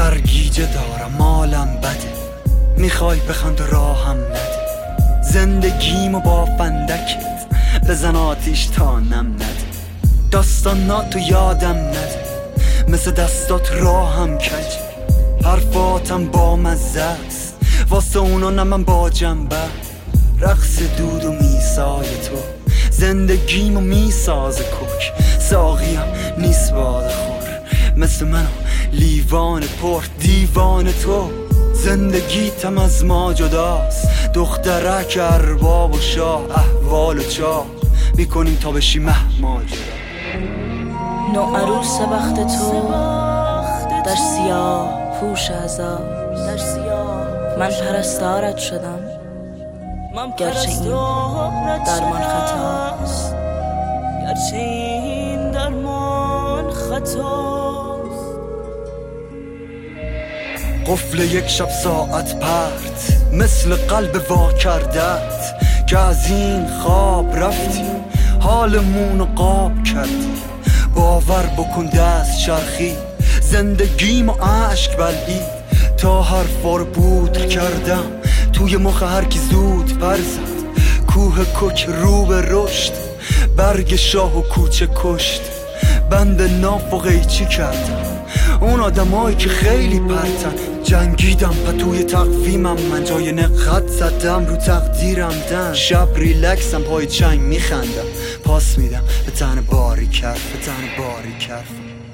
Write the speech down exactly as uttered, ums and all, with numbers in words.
سرگیجه دارم، مالم بده، میخوای بخند راهم نده. زندگیمو با فندکت بزن آتیش تا نم نده. داستاناتو یادم نده، مثل دستات راهم کج. حرفاتم با مزه است، واسه اونا نه من با جنبه. رقص دود و میسای تو زندگیمو میسازه کوک. ساقیم نیست باده خور، مثل منو لیوان پر دیوان تو. زندگیتم از ما جداست، دخترک ارباب و شاه. احوال و چاه میکنیم تا بشی مهماجرا. نو عروس وقت تو در سیاه پوش عذاب، من پرستارت شدم گرچه این درمان خطاست. گرچه این درمان خطاست. قفل یک شب ساعت پرت، مثل قلب وا کردت. که از این خواب رفتی، حالمونو قاب کردی. باور بکن دست چرخی، زندگیمو عشق بلعید. تا حرفا رو بود کردم توی مخ هر کی زود پر زد. کوه کوک رو به رشد، برگ شاه و کوچه کشت. بند ناف و قیچی کردم اون آدمایی که خیلی پرتن. جنگیدم پتوی تقویمم، من جای نقد زدم رو تقدیرم. دن شب ریلکسم پای چنگ میخندم، پاس میدم به تن باری کرد، به تن باری کرد.